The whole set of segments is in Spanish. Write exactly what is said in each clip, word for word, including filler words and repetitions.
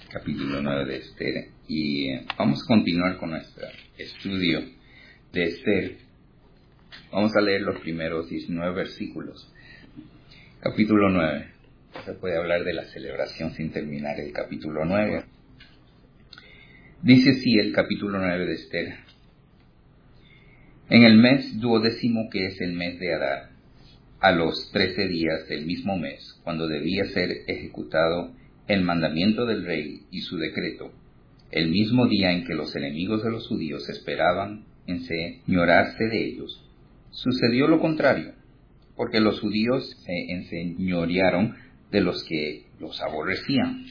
capítulo nueve de Esther, y vamos a continuar con nuestro estudio de Esther. Vamos a leer los primeros diecinueve versículos. Capítulo nueve. No se puede hablar de la celebración sin terminar el capítulo nueve. Dice así el capítulo nueve de Esther. En el mes duodécimo, que es el mes de Adar, a los trece días del mismo mes, cuando debía ser ejecutado el mandamiento del rey y su decreto, el mismo día en que los enemigos de los judíos esperaban enseñorearse de ellos, sucedió lo contrario, porque los judíos se enseñorearon de los que los aborrecían.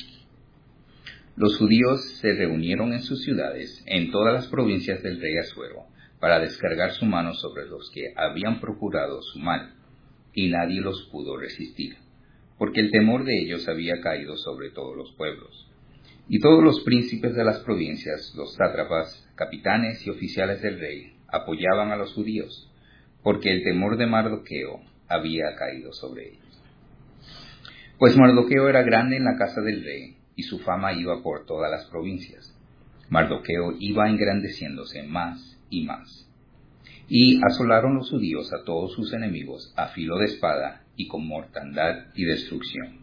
Los judíos se reunieron en sus ciudades, en todas las provincias del rey Asuero, para descargar su mano sobre los que habían procurado su mal, y nadie los pudo resistir, porque el temor de ellos había caído sobre todos los pueblos. Y todos los príncipes de las provincias, los sátrapas, capitanes y oficiales del rey, apoyaban a los judíos, porque el temor de Mardoqueo había caído sobre ellos. Pues Mardoqueo era grande en la casa del rey, y su fama iba por todas las provincias. Mardoqueo iba engrandeciéndose más y más. Y asolaron los judíos a todos sus enemigos a filo de espada y con mortandad y destrucción.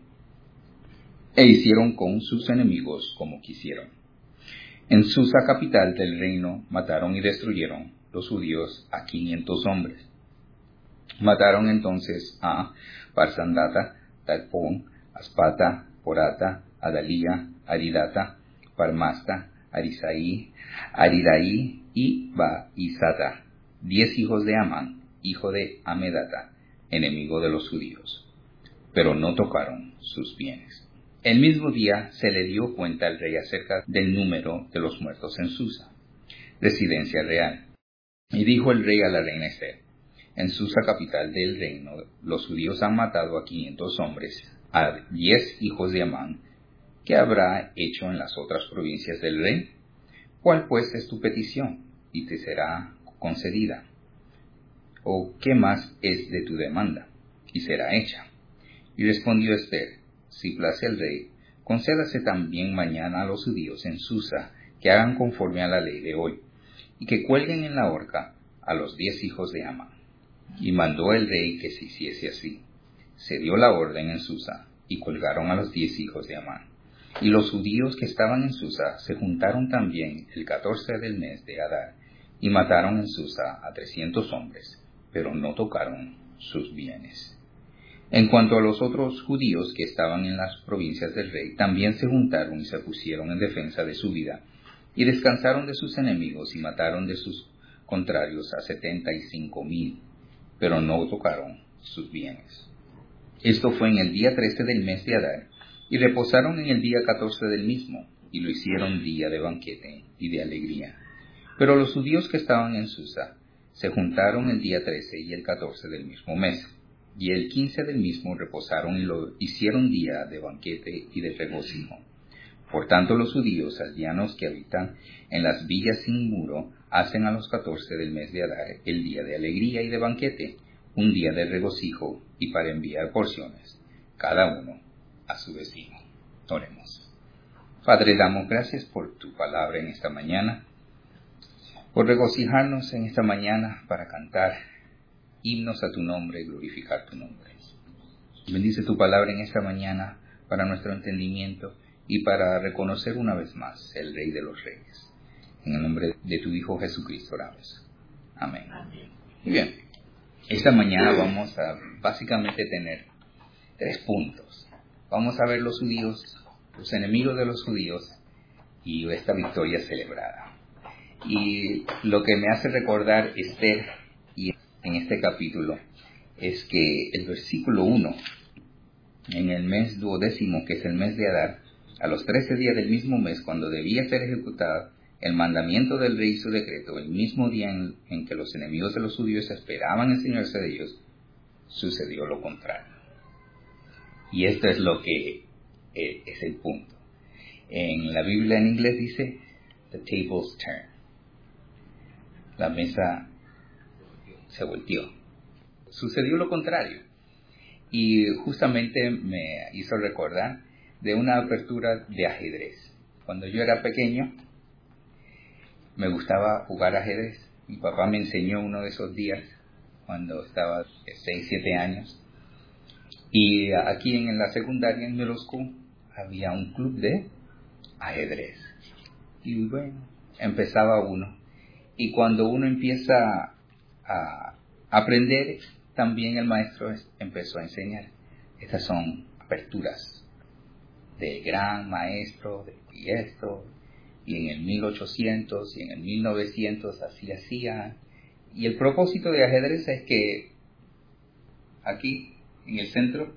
E hicieron con sus enemigos como quisieron. En Susa, capital del reino, mataron y destruyeron los judíos a quinientos hombres. Mataron entonces a Parsandata, Talpón, Aspata, Porata, Adalía, Aridata, Parmasta, Arisaí, Aridaí y Baizata, diez hijos de Amán, hijo de Amedata, enemigo de los judíos, pero no tocaron sus bienes. El mismo día se le dio cuenta al rey acerca del número de los muertos en Susa, residencia real. Y dijo el rey a la reina Esther: en Susa, capital del reino, los judíos han matado a quinientos hombres, a diez hijos de Amán. ¿Qué habrá hecho en las otras provincias del rey? ¿Cuál pues es tu petición? Y te será concedida. ¿O qué más es de tu demanda? Y será hecha. Y respondió Esther: si place al rey, concédase también mañana a los judíos en Susa que hagan conforme a la ley de hoy, y que cuelguen en la horca a los diez hijos de Amán. Y mandó el rey que se hiciese así. Se dio la orden en Susa, y colgaron a los diez hijos de Amán. Y los judíos que estaban en Susa se juntaron también el catorce del mes de Adar, y mataron en Susa a trescientos hombres, pero no tocaron sus bienes. En cuanto a los otros judíos que estaban en las provincias del rey, también se juntaron y se pusieron en defensa de su vida, y descansaron de sus enemigos y mataron de sus contrarios a setenta y cinco mil, pero no tocaron sus bienes. Esto fue en el día trece del mes de Adar, y reposaron en el día catorce del mismo, y lo hicieron día de banquete y de alegría. Pero los judíos que estaban en Susa se juntaron el día trece y el catorce del mismo mes, y el quince del mismo reposaron y lo hicieron día de banquete y de regocijo. Por tanto, los judíos aldeanos que habitan en las villas sin muro hacen a los catorce del mes de Adar el día de alegría y de banquete, un día de regocijo y para enviar porciones, cada uno a su vecino. Oremos. Padre, damos gracias por tu palabra en esta mañana, por regocijarnos en esta mañana para cantar himnos a tu nombre y glorificar tu nombre. Bendice tu palabra en esta mañana para nuestro entendimiento y para reconocer una vez más el Rey de los Reyes. En el nombre de tu Hijo Jesucristo oramos. Amén. Amén. Muy bien. Esta mañana vamos a básicamente tener tres puntos. Vamos a ver los judíos, los enemigos de los judíos y esta victoria celebrada. Y lo que me hace recordar Esther y en este capítulo es que el versículo uno, en el mes duodécimo, que es el mes de Adar, a los trece días del mismo mes, cuando debía ser ejecutado el mandamiento del rey y su decreto, el mismo día en, en que los enemigos de los judíos esperaban enseñarse de ellos, sucedió lo contrario. Y esto es lo que eh, es el punto. En la Biblia en inglés dice, the tables turn. La mesa se volteó. Sucedió lo contrario. Y justamente me hizo recordar de una apertura de ajedrez. Cuando yo era pequeño, me gustaba jugar ajedrez. Mi papá me enseñó uno de esos días, cuando estaba de seis, siete años. Y aquí en la secundaria, en Middle School, había un club de ajedrez. Y bueno, empezaba uno. Y cuando uno empieza a aprender, también el maestro empezó a enseñar. Estas son aperturas del gran maestro, de y esto, y en el mil ochocientos y en el mil novecientos así hacía. Y el propósito de ajedrez es que aquí, en el centro,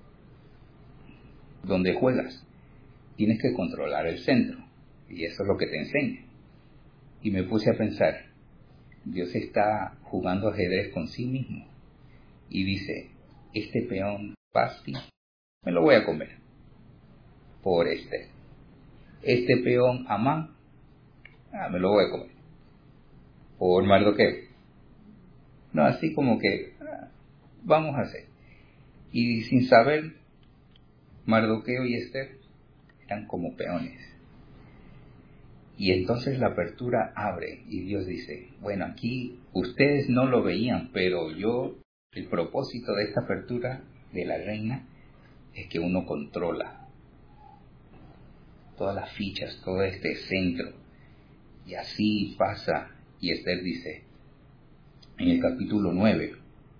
donde juegas, tienes que controlar el centro. Y eso es lo que te enseña. Y me puse a pensar, Dios está jugando ajedrez con sí mismo. Y dice, este peón fácil, me lo voy a comer por este. Este peón Amán, ah, me lo voy a comer por Mardoqueo. No, así como que, ah, vamos a hacer. Y sin saber, Mardoqueo y Esther eran como peones. Y entonces la apertura abre y Dios dice, bueno, aquí ustedes no lo veían, pero yo, el propósito de esta apertura de la reina es que uno controla todas las fichas, todo este centro. Y así pasa. Y Esther dice, en el capítulo nueve,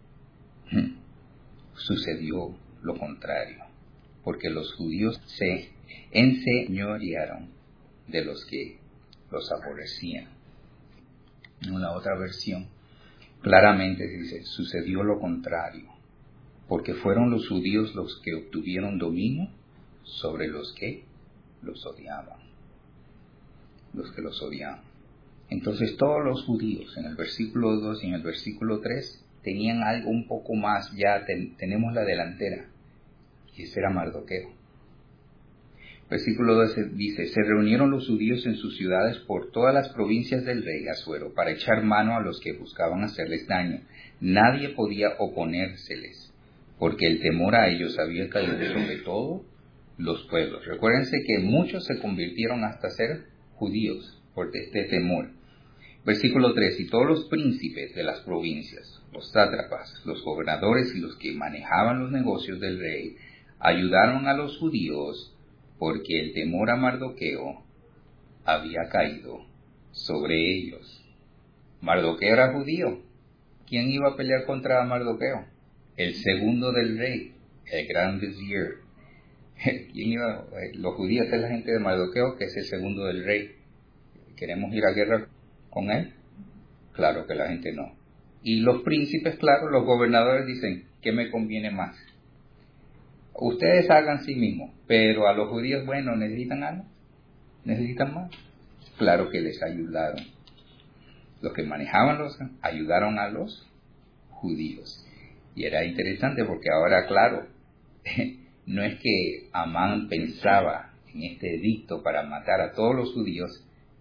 sucedió lo contrario, porque los judíos se enseñorearon de los que los aborrecían. En una otra versión, claramente dice, sucedió lo contrario, porque fueron los judíos los que obtuvieron dominio sobre los que los odiaban. Los que los odiaban. Entonces todos los judíos, en el versículo dos y en el versículo tres, tenían algo un poco más, ya ten, tenemos la delantera, y ese era Mardoqueo. Versículo doce dice, se reunieron los judíos en sus ciudades por todas las provincias del rey Asuero para echar mano a los que buscaban hacerles daño. Nadie podía oponérseles, porque el temor a ellos había caído sobre todo los pueblos. Recuérdense que muchos se convirtieron hasta ser judíos por este temor. Versículo tres, y todos los príncipes de las provincias, los sátrapas, los gobernadores y los que manejaban los negocios del rey, ayudaron a los judíos porque el temor a Mardoqueo había caído sobre ellos. Mardoqueo era judío. ¿Quién iba a pelear contra Mardoqueo? El segundo del rey, el gran visir. ¿Quién iba? Los judíos es la gente de Mardoqueo, que es el segundo del rey. ¿Queremos ir a guerra con él? Claro que la gente no. Y los príncipes, claro, los gobernadores dicen, ¿qué me conviene más? Ustedes hagan sí mismos, pero a los judíos, bueno, ¿necesitan algo? ¿Necesitan más? Claro que les ayudaron. Los que manejaban los ayudaron a los judíos. Y era interesante porque ahora, claro, no es que Amán pensaba en este edicto para matar a todos los judíos,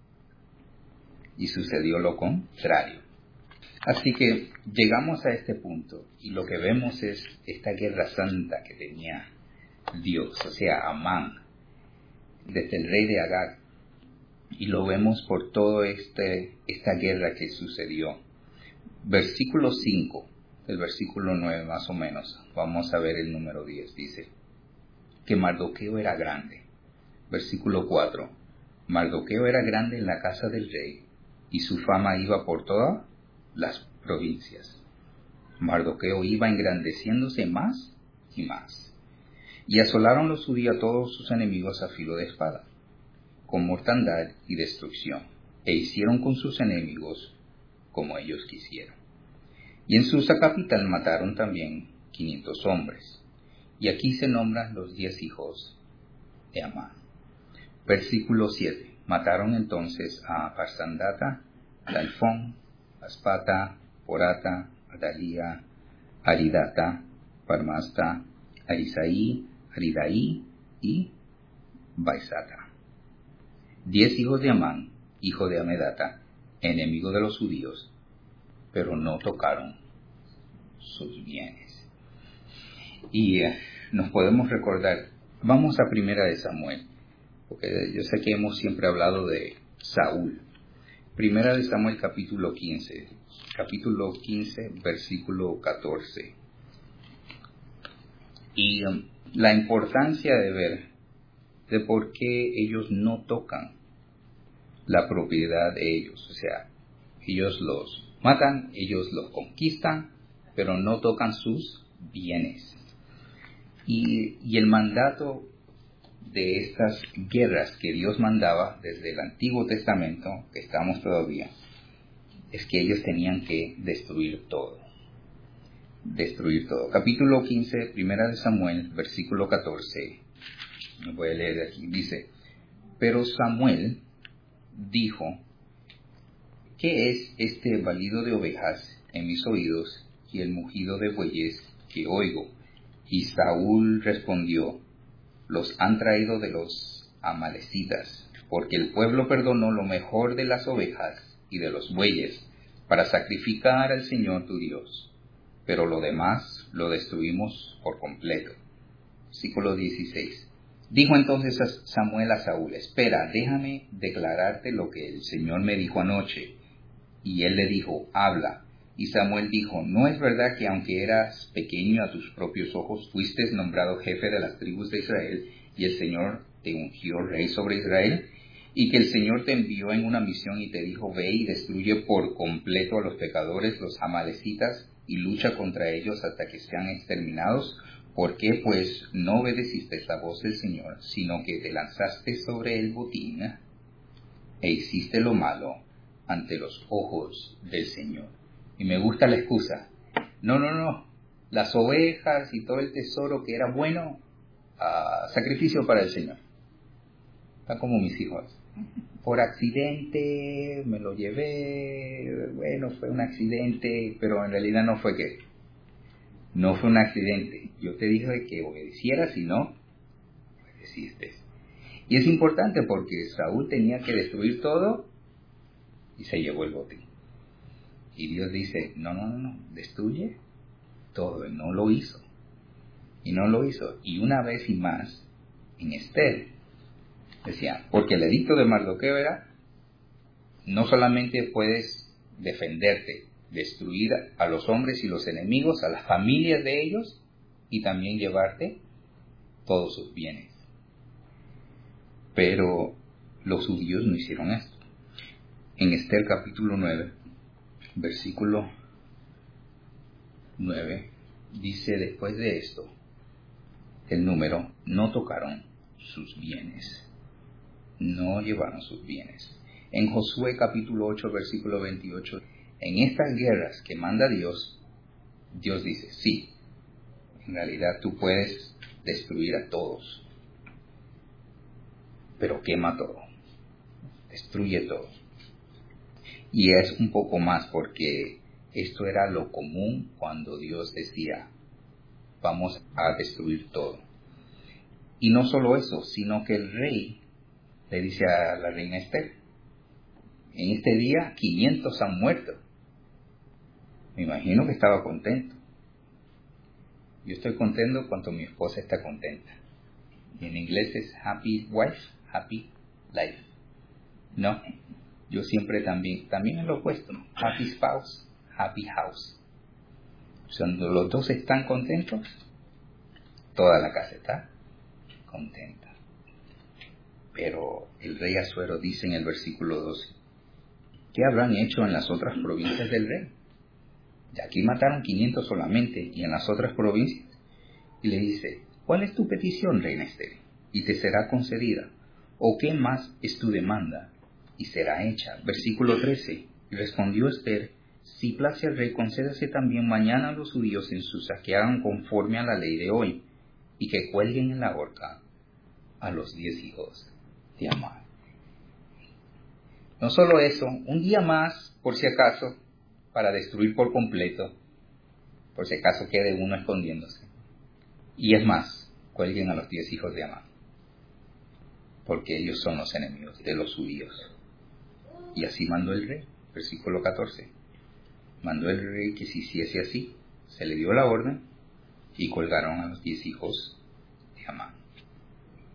y sucedió lo contrario. Así que llegamos a este punto y lo que vemos es esta guerra santa que tenía Dios, o sea, Amán, desde el rey de Agag, y lo vemos por toda este, esta guerra que sucedió. Versículo cinco, el versículo nueve más o menos, vamos a ver el número diez, dice que Mardoqueo era grande. Versículo cuatro, Mardoqueo era grande en la casa del rey y su fama iba por todas las provincias. Mardoqueo iba engrandeciéndose más y más. Y asolaron los judíos a todos sus enemigos a filo de espada, con mortandad y destrucción, e hicieron con sus enemigos como ellos quisieron. Y en Susa capital mataron también quinientos hombres. Y aquí se nombran los diez hijos de Amán. Versículo siete. Mataron entonces a Parsandata, Dalfón, Aspata, Porata, Adalía, Aridata, Parmasta, Arisaí, Aridaí y Baisata. Diez hijos de Amán, hijo de Amedata, enemigo de los judíos, pero no tocaron sus bienes. Y eh, nos podemos recordar, vamos a Primera de Samuel, porque yo sé que hemos siempre hablado de Saúl. Primera de Samuel capítulo quince, capítulo quince, versículo catorce. Y um, la importancia de ver de por qué ellos no tocan la propiedad de ellos. O sea, ellos los matan, ellos los conquistan, pero no tocan sus bienes. Y, y el mandato de estas guerras que Dios mandaba desde el Antiguo Testamento, que estamos todavía, es que ellos tenían que destruir todo. Destruir todo. Capítulo quince, primera de Samuel, versículo catorce. Me voy a leer de aquí. Dice, pero Samuel dijo, ¿qué es este balido de ovejas en mis oídos y el mugido de bueyes que oigo? Y Saúl respondió, los han traído de los amalecitas, porque el pueblo perdonó lo mejor de las ovejas y de los bueyes para sacrificar al Señor tu Dios, pero lo demás lo destruimos por completo. Versículo dieciséis. Dijo entonces Samuel a Saúl, espera, déjame declararte lo que el Señor me dijo anoche. Y él le dijo, habla. Y Samuel dijo, ¿no es verdad que aunque eras pequeño a tus propios ojos, fuiste nombrado jefe de las tribus de Israel, y el Señor te ungió rey sobre Israel? Y que el Señor te envió en una misión y te dijo, ve y destruye por completo a los pecadores, los amalecitas, y lucha contra ellos hasta que sean exterminados. ¿Por qué, pues, no obedeciste la voz del Señor, sino que te lanzaste sobre el botín e hiciste lo malo ante los ojos del Señor? Y me gusta la excusa. No, no, no. Las ovejas y todo el tesoro que era bueno, uh, sacrificio para el Señor. Está como mis hijos. Por accidente me lo llevé. Bueno, fue un accidente, pero en realidad no fue que. No fue un accidente. Yo te dije que obedecieras y no obedeciste. Y es importante porque Saúl tenía que destruir todo y se llevó el botín. Y Dios dice, no, no, no, no, destruye todo. Y no lo hizo. Y no lo hizo. Y una vez y más, en Esther, decía, porque el edicto de Mardoqueo era, no solamente puedes defenderte, destruir a los hombres y los enemigos, a las familias de ellos, y también llevarte todos sus bienes. Pero los judíos no hicieron esto. En Esther capítulo nueve, versículo nueve, dice después de esto, el número, no tocaron sus bienes, no llevaron sus bienes. En Josué capítulo ocho, versículo veintiocho, en estas guerras que manda Dios, Dios dice, sí, en realidad tú puedes destruir a todos, pero quema todo, destruye todo. Y es un poco más porque esto era lo común cuando Dios decía, vamos a destruir todo. Y no solo eso, sino que el rey le dice a la reina Esther, en este día quinientos han muerto. Me imagino que estaba contento. Yo estoy contento cuando mi esposa está contenta. Y en inglés es happy wife, happy life. No, yo siempre también, también es lo opuesto, ¿no? Happy spouse, happy house. Cuando los dos están contentos, toda la casa está contenta. Pero el rey Asuero dice en el versículo doce, ¿qué habrán hecho en las otras provincias del rey? De aquí mataron quinientos solamente, y en las otras provincias. Y le dice, ¿cuál es tu petición, reina Esther? Y te será concedida. ¿O qué más es tu demanda? Y será hecha. Versículo trece. Y respondió Esther, si place al rey, concédase también mañana a los judíos en Susa que hagan conforme a la ley de hoy, y que cuelguen en la horca a los diez hijos de Amán. No solo eso, un día más, por si acaso, para destruir por completo, por si acaso quede uno escondiéndose. Y es más, cuelguen a los diez hijos de Amán, porque ellos son los enemigos de los judíos. Y así mandó el rey, versículo catorce. Mandó el rey que se hiciese así, se le dio la orden y colgaron a los diez hijos de Amán.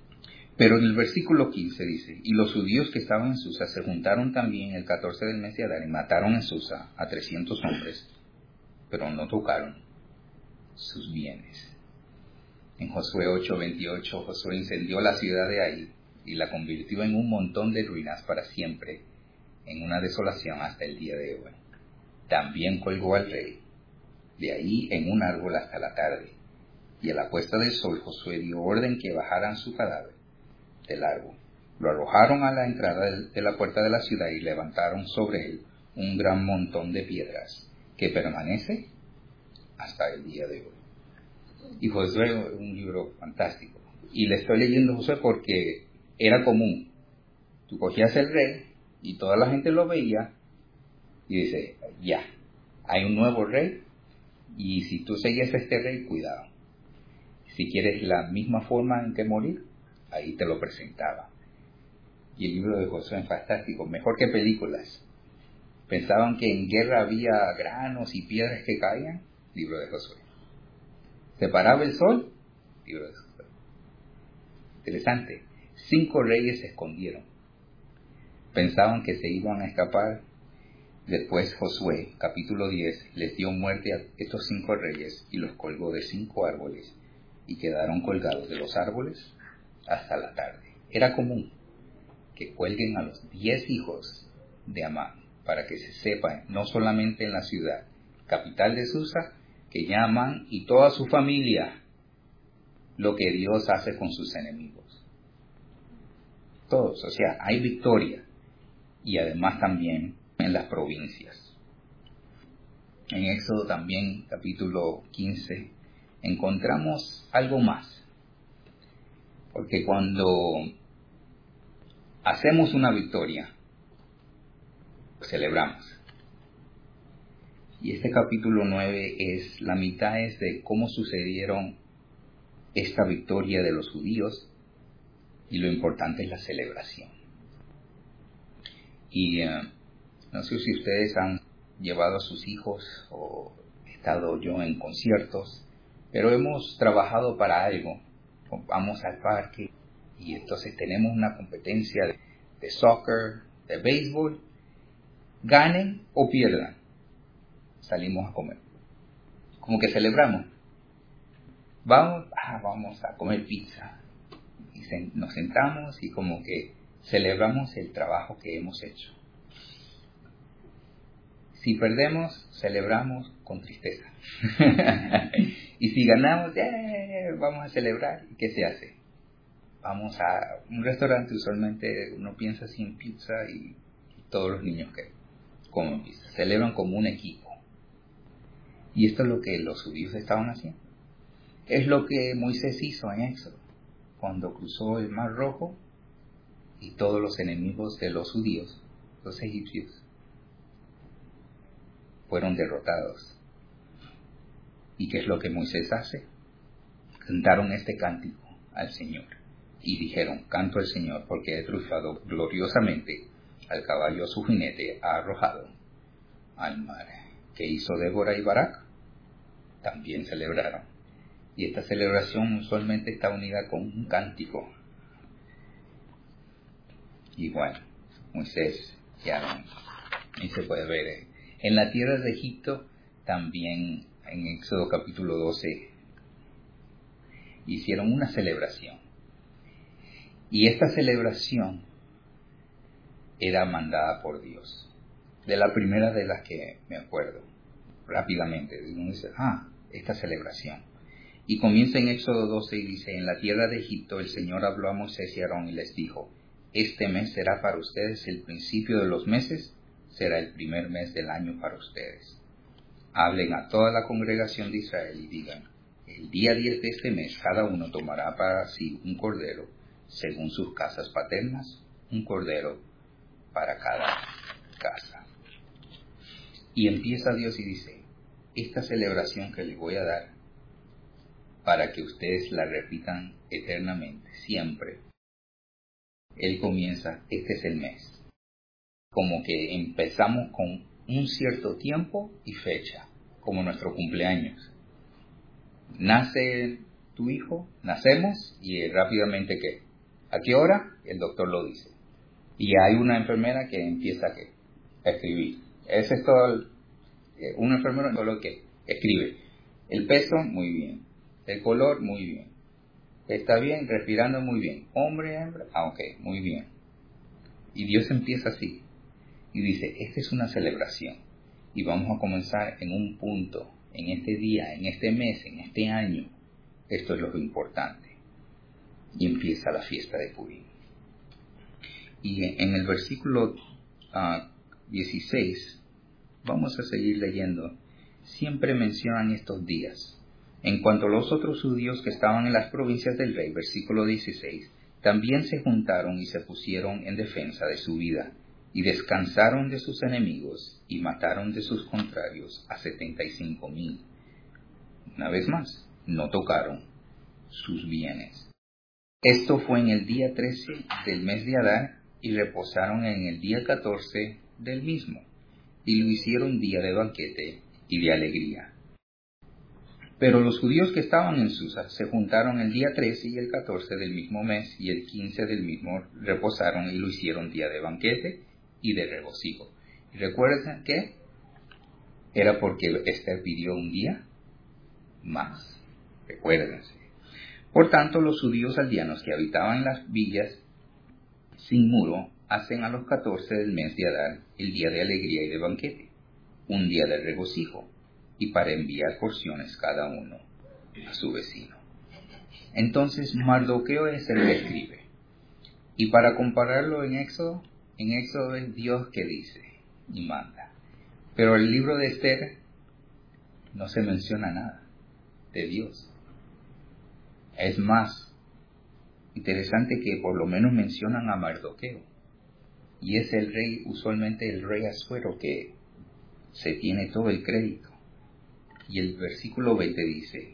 Pero en el versículo quince dice, y los judíos que estaban en Susa se juntaron también el catorce del mes de Adar y mataron en Susa a trescientos hombres, pero no tocaron sus bienes. En Josué ocho veintiocho, Josué incendió la ciudad de Ai y la convirtió en un montón de ruinas para siempre, en una desolación hasta el día de hoy. También colgó al rey de ahí en un árbol hasta la tarde, y a la puesta del sol Josué dio orden que bajaran su cadáver del árbol. Lo arrojaron a la entrada de la puerta de la ciudad y levantaron sobre él un gran montón de piedras que permanece hasta el día de hoy. Y Josué es un libro fantástico. Y le estoy leyendo Josué porque era común. Tú cogías el rey y toda la gente lo veía y dice, ya, hay un nuevo rey y si tú seguías a este rey, cuidado. Si quieres la misma forma en que morir, ahí te lo presentaba. Y el libro de Josué es fantástico, mejor que películas. Pensaban que en guerra había granos y piedras que caían, libro de Josué. ¿Se paraba el sol? Libro de Josué. Interesante. Cinco reyes se escondieron. Pensaban que se iban a escapar. Después Josué, capítulo diez, les dio muerte a estos cinco reyes y los colgó de cinco árboles y quedaron colgados de los árboles hasta la tarde. Era común que cuelguen a los diez hijos de Amán para que se sepa, no solamente en la ciudad, capital de Susa, que ya Amán y toda su familia lo que Dios hace con sus enemigos. Todos, o sea, hay victoria y además también en las provincias. En Éxodo también, capítulo quince, encontramos algo más. Porque cuando hacemos una victoria, celebramos. Y este capítulo nueve es, la mitad es de cómo sucedieron esta victoria de los judíos y lo importante es la celebración. Y uh, no sé si ustedes han llevado a sus hijos o he estado yo en conciertos, pero hemos trabajado para algo. Vamos al parque y entonces tenemos una competencia de, de soccer, de béisbol, ganen o pierdan, salimos a comer. Como que celebramos. Vamos, ah, vamos a comer pizza. Y se, nos sentamos y como que celebramos el trabajo que hemos hecho. Si perdemos, celebramos con tristeza. Y si ganamos, eh, vamos a celebrar. ¿Y qué se hace? Vamos a un restaurante, usualmente uno piensa así en pizza y, y todos los niños que comen pizza. Celebran como un equipo. Y esto es lo que los judíos estaban haciendo. Es lo que Moisés hizo en Éxodo, cuando cruzó el Mar Rojo y todos los enemigos de los judíos, los egipcios, fueron derrotados. ¿Y qué es lo que Moisés hace? Cantaron este cántico al Señor y dijeron, canto al Señor porque he triunfado gloriosamente, al caballo a su jinete ha arrojado al mar. ¿Qué hizo Débora y Barak? También celebraron. Y esta celebración usualmente está unida con un cántico. Igual, Moisés, ya y se puede ver. En la tierra de Egipto, también en Éxodo capítulo doce, hicieron una celebración. Y esta celebración era mandada por Dios. De la primera de las que me acuerdo, rápidamente, uno dice, ah, esta celebración. Y comienza en Éxodo doce y dice, en la tierra de Egipto el Señor habló a Moisés y a Aarón y les dijo, este mes será para ustedes el principio de los meses, será el primer mes del año para ustedes. Hablen a toda la congregación de Israel y digan, el día diez de este mes cada uno tomará para sí un cordero, según sus casas paternas, un cordero para cada casa. Y empieza Dios y dice, esta celebración que les voy a dar, para que ustedes la repitan eternamente, siempre. Él comienza, este es el mes. Como que empezamos con un cierto tiempo y fecha, como nuestro cumpleaños. Nace tu hijo, nacemos y rápidamente ¿qué? ¿A qué hora? El doctor lo dice. Y hay una enfermera que empieza a, ¿qué? a escribir. Ese es todo. El, eh, un enfermero solo que escribe. El peso, muy bien. El color, muy bien. Está bien, respirando muy bien. Hombre, hembra, ah, ok, muy bien. Y Dios empieza así. Y dice, esta es una celebración. Y vamos a comenzar en un punto, en este día, en este mes, en este año. Esto es lo importante. Y empieza la fiesta de Purim. Y en el versículo uh, dieciséis, vamos a seguir leyendo, siempre mencionan estos días. En cuanto a los otros judíos que estaban en las provincias del rey, versículo dieciséis, también se juntaron y se pusieron en defensa de su vida, y descansaron de sus enemigos, y mataron de sus contrarios a setenta y cinco mil. Una vez más, no tocaron sus bienes. Esto fue en el día trece del mes de Adar, y reposaron en el día catorce del mismo, y lo hicieron día de banquete y de alegría. Pero los judíos que estaban en Susa se juntaron el día trece y el catorce del mismo mes, y el quince del mismo reposaron y lo hicieron día de banquete y de regocijo. Y recuerden que era porque Esther pidió un día más. Recuérdense. Por tanto, los judíos aldeanos que habitaban en las villas sin muro hacen a los catorce del mes de Adar el día de alegría y de banquete, un día de regocijo, y para enviar porciones cada uno a su vecino. Entonces Mardoqueo es el que escribe. Y para compararlo en Éxodo, en Éxodo es Dios que dice y manda. Pero el libro de Esther no se menciona nada de Dios. Es más interesante que por lo menos mencionan a Mardoqueo. Y es el rey, usualmente el rey Asuero, que se tiene todo el crédito. Y el versículo veinte dice,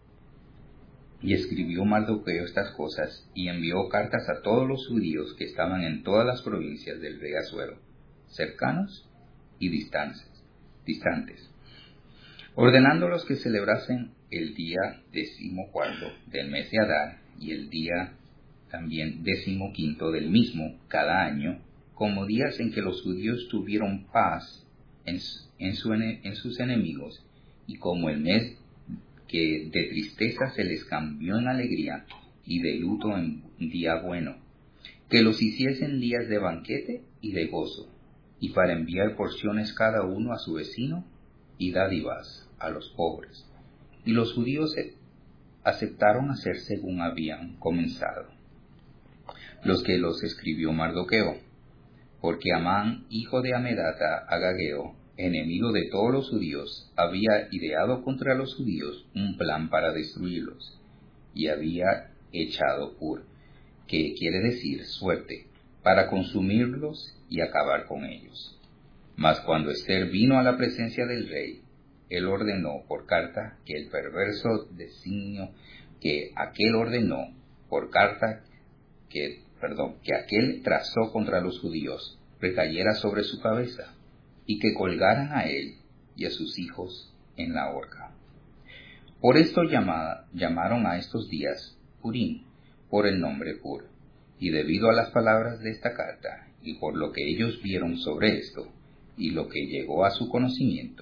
y escribió Mardoqueo estas cosas, y envió cartas a todos los judíos que estaban en todas las provincias del rey Asuero, cercanos y distantes, distantes, ordenándolos que celebrasen el día decimocuarto del mes de Adar, y el día también decimoquinto del mismo cada año, como días en que los judíos tuvieron paz en, en, su, en sus enemigos, y como el mes que de tristeza se les cambió en alegría, y de luto en día bueno, que los hiciesen días de banquete y de gozo, y para enviar porciones cada uno a su vecino, y dádivas a los pobres. Y los judíos aceptaron hacer según habían comenzado, los que los escribió Mardoqueo, porque Amán, hijo de Amedata Agageo, enemigo de todos los judíos, había ideado contra los judíos un plan para destruirlos, y había echado Pur, que quiere decir suerte, para consumirlos y acabar con ellos. Mas cuando Esther vino a la presencia del rey, él ordenó por carta que el perverso designio que aquel ordenó por carta que, perdón, que aquel trazó contra los judíos recayera sobre su cabeza, y que colgaran a él y a sus hijos en la horca. Por esto llamada, llamaron a estos días Purim, por el nombre Pur, y debido a las palabras de esta carta, y por lo que ellos vieron sobre esto, y lo que llegó a su conocimiento,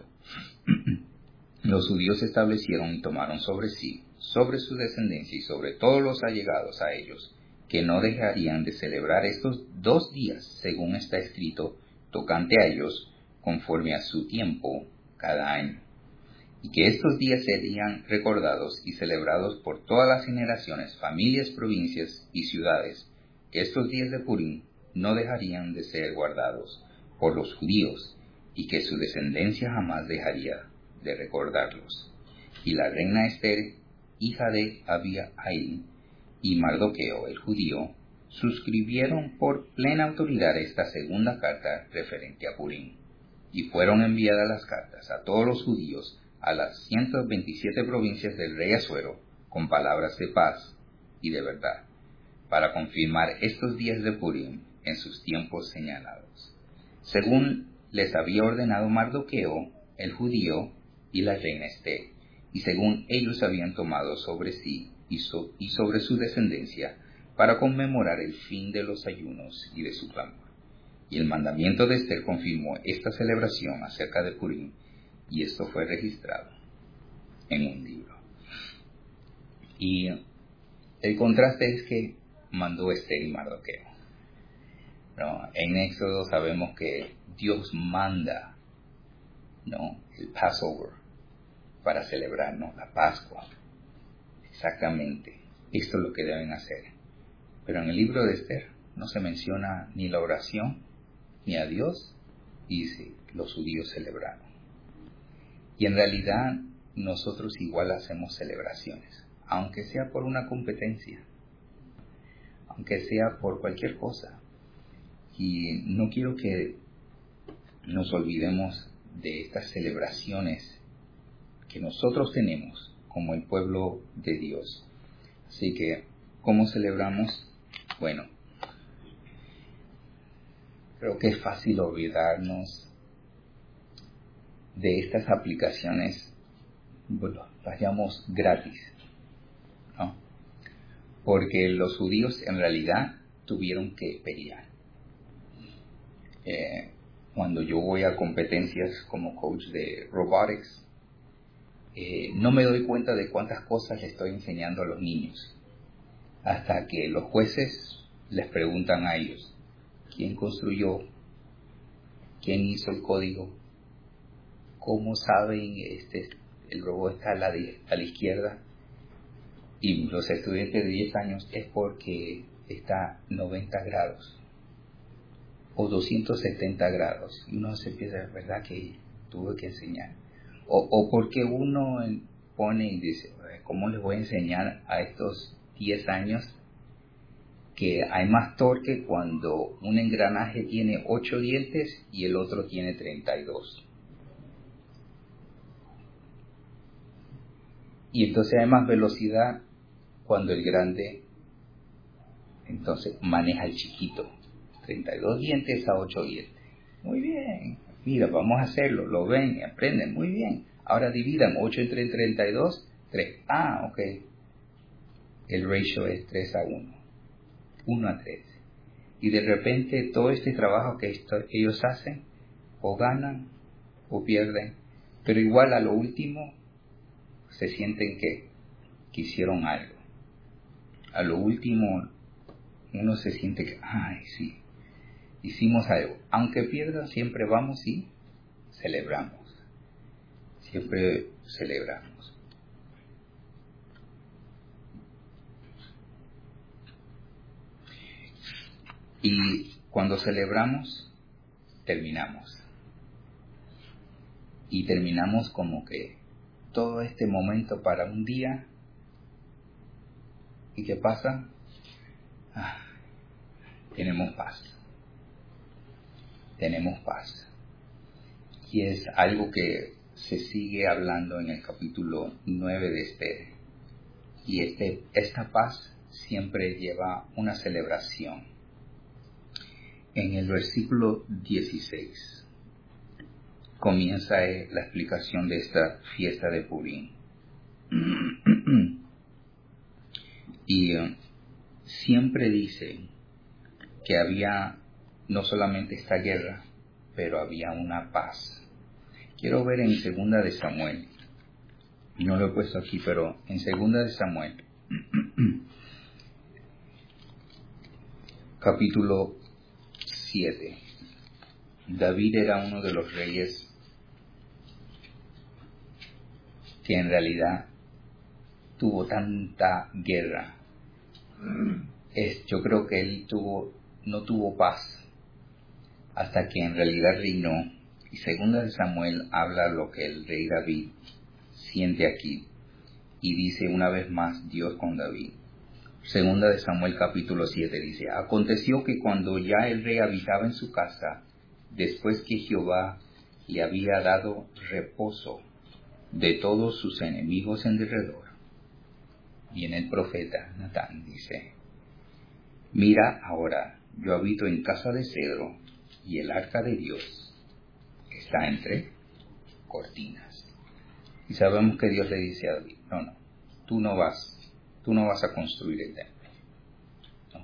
los judíos establecieron y tomaron sobre sí, sobre su descendencia y sobre todos los allegados a ellos, que no dejarían de celebrar estos dos días, según está escrito, tocante a ellos, conforme a su tiempo cada año, y que estos días serían recordados y celebrados por todas las generaciones, familias, provincias y ciudades, que estos días de Purim no dejarían de ser guardados por los judíos, y que su descendencia jamás dejaría de recordarlos. Y la reina Esther, hija de Abihail, y Mardoqueo, el judío, suscribieron por plena autoridad esta segunda carta referente a Purim. Y fueron enviadas las cartas a todos los judíos a las ciento veintisiete provincias del rey Asuero con palabras de paz y de verdad, para confirmar estos días de Purim en sus tiempos señalados, según les había ordenado Mardoqueo, el judío, y la reina Esther, y según ellos habían tomado sobre sí y, so, y sobre su descendencia para conmemorar el fin de los ayunos y de su clamor. Y el mandamiento de Esther confirmó esta celebración acerca de Purim, y esto fue registrado en un libro. Y el contraste es que mandó Esther y Mardoqueo. ¿No? En Éxodo sabemos que Dios manda, ¿no?, el Passover para celebrarnos la Pascua. Exactamente, esto es lo que deben hacer. Pero en el libro de Esther no se menciona ni la oración ni a Dios, y dice, los judíos celebraron. Y en realidad nosotros igual hacemos celebraciones, aunque sea por una competencia, aunque sea por cualquier cosa. Y no quiero que nos olvidemos de estas celebraciones que nosotros tenemos como el pueblo de Dios. Así que, ¿cómo celebramos? Bueno, creo que es fácil olvidarnos de estas aplicaciones, bueno, las llamamos gratis, ¿no? Porque los judíos en realidad tuvieron que pelear. Eh, cuando yo voy a competencias como coach de robotics, eh, no me doy cuenta de cuántas cosas le estoy enseñando a los niños, hasta que los jueces les preguntan a ellos, ¿quién construyó? ¿Quién hizo el código? ¿Cómo saben este, el robot está a la, a la izquierda? Y los estudiantes de diez años es porque está noventa grados o doscientos setenta grados. Y uno se empieza, ¿verdad que tuve que enseñar? O, o porque uno pone y dice, ¿cómo les voy a enseñar a estos diez años que hay más torque cuando un engranaje tiene ocho dientes y el otro tiene treinta y dos? Y entonces hay más velocidad cuando el grande entonces maneja el chiquito. treinta y dos dientes a ocho dientes. Muy bien. Mira, vamos a hacerlo. Lo ven y aprenden. Muy bien. Ahora dividan ocho entre treinta y dos. tres. Ah, ok. El ratio es tres a uno. uno a tres. Y de repente todo este trabajo que esto, ellos hacen, o ganan o pierden. Pero igual a lo último se sienten que, que hicieron algo. A lo último uno se siente que, ay, sí, hicimos algo. Aunque pierdan, siempre vamos y celebramos. Siempre celebramos. Y cuando celebramos, terminamos. Y terminamos como que todo este momento para un día. ¿Y qué pasa? Ah, tenemos paz. Tenemos paz. Y es algo que se sigue hablando en el capítulo nueve de Esther. Y este, esta paz siempre lleva una celebración. En el versículo dieciséis comienza la explicación de esta fiesta de Purim. Y uh, siempre dice que había no solamente esta guerra, pero había una paz. Quiero ver en Segunda de Samuel, no lo he puesto aquí, pero en Segunda de Samuel, capítulo siete. David era uno de los reyes que en realidad tuvo tanta guerra. Es, yo creo que él tuvo, no tuvo paz hasta que en realidad reinó. Y Segunda de Samuel habla lo que el rey David siente aquí. Y dice una vez más Dios con David. Segunda de Samuel capítulo siete dice, aconteció que cuando ya el rey habitaba en su casa, después que Jehová le había dado reposo de todos sus enemigos en derredor, viene el profeta Natán, dice, mira ahora, yo habito en casa de cedro, y el arca de Dios está entre cortinas. Y sabemos que Dios le dice a David, no, no, tú no vas, tú no vas a construir el templo.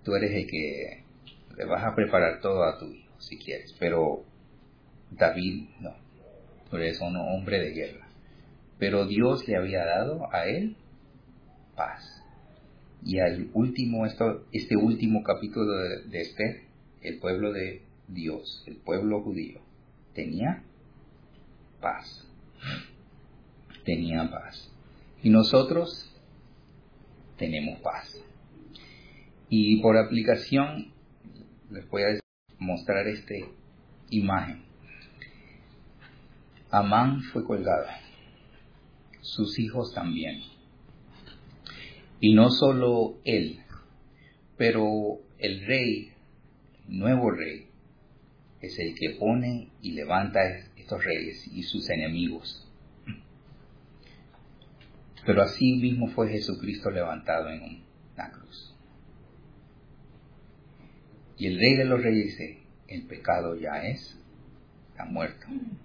tú eres el que le vas a preparar todo a tu hijo, si quieres. Pero David no, tú eres un hombre de guerra. Pero Dios le había dado a él paz. Y al último, esto, este último capítulo de, de Esther, el pueblo de Dios, el pueblo judío, tenía paz. Tenía paz. Y nosotros tenemos paz. Y por aplicación, les voy a mostrar esta imagen. Amán fue colgado. Sus hijos también. Y no solo él, pero el rey, el nuevo rey, es el que pone y levanta estos reyes y sus enemigos. Pero así mismo fue Jesucristo levantado en una cruz. Y el Rey de los Reyes dice, el pecado ya es, está muerto.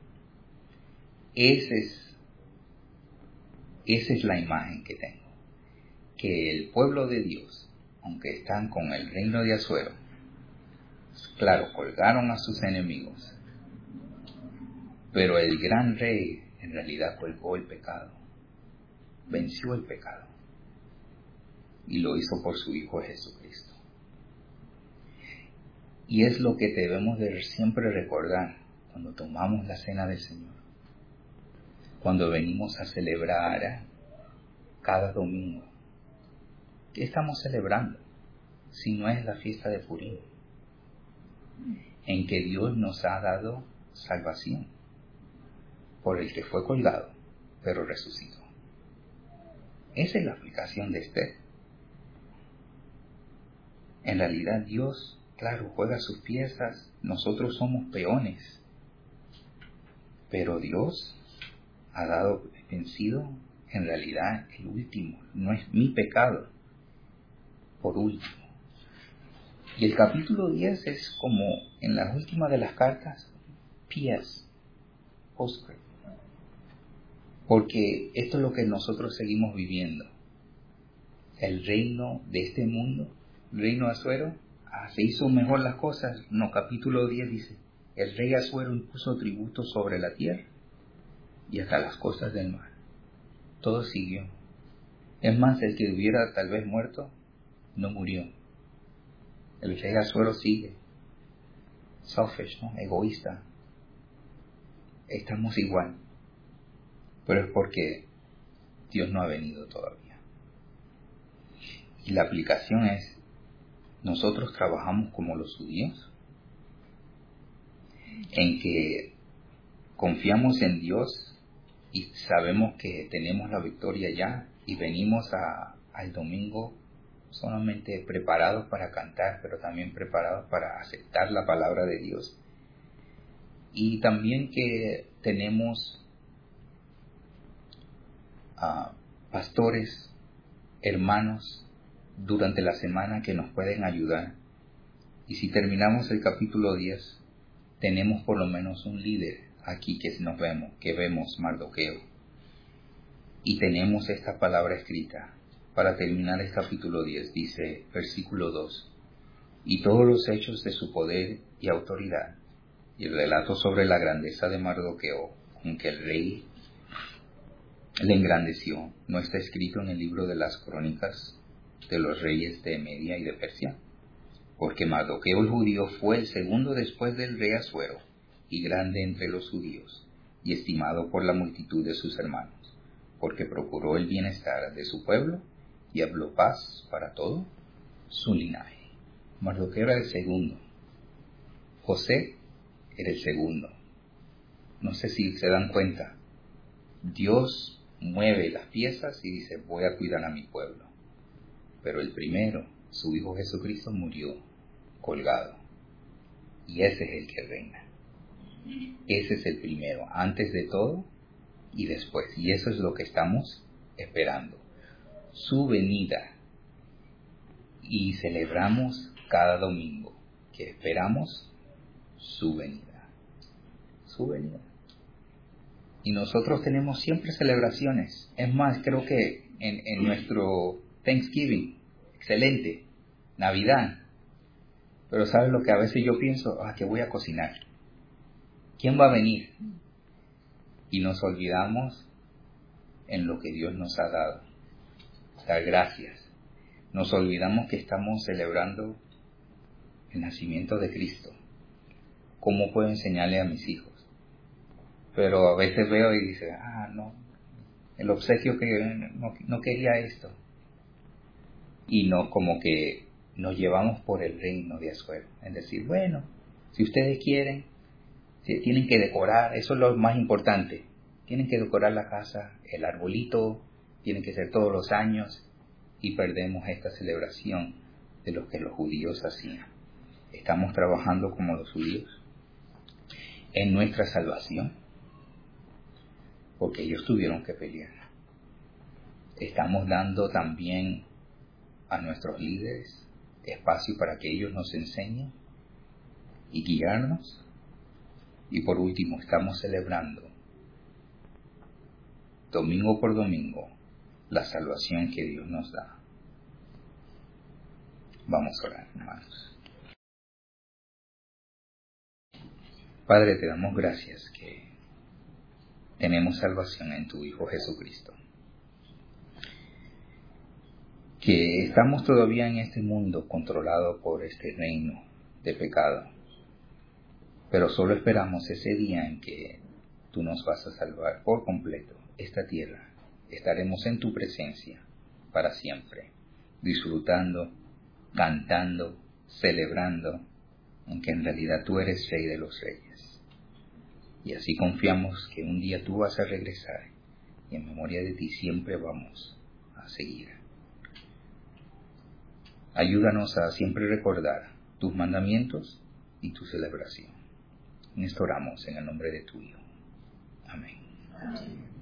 Ese es, esa es la imagen que tengo. Que el pueblo de Dios, aunque están con el reino de Asuero, claro, colgaron a sus enemigos, pero el gran rey en realidad colgó el pecado, venció el pecado, y lo hizo por su Hijo Jesucristo. Y es lo que debemos de siempre recordar cuando tomamos la cena del Señor, cuando venimos a celebrar cada domingo. ¿Qué estamos celebrando si no es la fiesta de Purim? En que Dios nos ha dado salvación por el que fue colgado, pero resucitó. Esa es la aplicación de Esther. En realidad Dios, claro, juega sus piezas, nosotros somos peones, pero Dios ha dado vencido en realidad el último, no es mi pecado, por último. Y el capítulo diez es como en las últimas de las cartas, P S, postscript. Porque esto es lo que nosotros seguimos viviendo. El reino de este mundo, el reino de Asuero, ah, se hizo mejor las cosas. No, capítulo diez dice, el rey Asuero impuso tributos sobre la tierra y hasta las costas del mar. Todo siguió. Es más, el que hubiera tal vez muerto, no murió. El rey Asuero sigue. Selfish, ¿no? Egoísta. Estamos igual. Pero es porque Dios no ha venido todavía. Y la aplicación es, nosotros trabajamos como los judíos, en que confiamos en Dios y sabemos que tenemos la victoria ya y venimos a, al domingo solamente preparados para cantar, pero también preparados para aceptar la palabra de Dios. Y también que tenemos uh, pastores, hermanos, durante la semana que nos pueden ayudar. Y si terminamos el capítulo diez, tenemos por lo menos un líder aquí que nos vemos, que vemos Mardoqueo. Y tenemos esta palabra escrita. Para terminar el capítulo diez, dice, versículo dos, y todos los hechos de su poder y autoridad, y el relato sobre la grandeza de Mardoqueo, con que el rey le engrandeció, no está escrito en el libro de las crónicas de los reyes de Media y de Persia, porque Mardoqueo el judío fue el segundo después del rey Asuero, y grande entre los judíos, y estimado por la multitud de sus hermanos, porque procuró el bienestar de su pueblo, y habló paz para todo su linaje. Mardoqueo era el segundo. José era el segundo. No sé si se dan cuenta. Dios mueve las piezas y dice, voy a cuidar a mi pueblo. Pero el primero, su Hijo Jesucristo, murió colgado. Y ese es el que reina. Ese es el primero, antes de todo y después. Y eso es lo que estamos esperando. Su venida. Y celebramos cada domingo que esperamos su venida. Su venida. Y nosotros tenemos siempre celebraciones. Es más, creo que en, en nuestro Thanksgiving, excelente, Navidad, Pero ¿sabes lo que a veces yo pienso? Ah, que voy a cocinar. ¿Quién va a venir? Y nos olvidamos en lo que Dios nos ha dado. Dar gracias. Nos olvidamos que estamos celebrando el nacimiento de Cristo. ¿Cómo puedo enseñarle a mis hijos? Pero a veces veo y dice, ah, no, el obsequio que no, no quería esto. Y no, como que nos llevamos por el reino de afuera. Es decir, bueno, si ustedes quieren, si tienen que decorar, eso es lo más importante. Tienen que decorar la casa, el arbolito, tienen que ser todos los años, y perdemos esta celebración de lo que los judíos hacían. Estamos trabajando como los judíos en nuestra salvación, porque ellos tuvieron que pelear. Estamos dando también a nuestros líderes espacio para que ellos nos enseñen y guiarnos. Y por último, estamos celebrando domingo por domingo la salvación que Dios nos da. Vamos a orar, hermanos. Padre, te damos gracias que tenemos salvación en tu Hijo Jesucristo. Que estamos todavía en este mundo controlado por este reino de pecado. Pero solo esperamos ese día en que tú nos vas a salvar por completo esta tierra. Estaremos en tu presencia para siempre, disfrutando, cantando, celebrando, en que en realidad tú eres Rey de los Reyes. Y así confiamos que un día tú vas a regresar y en memoria de ti siempre vamos a seguir. Ayúdanos a siempre recordar tus mandamientos y tu celebración. En esto oramos en el nombre de tu Hijo. Amén. Amén.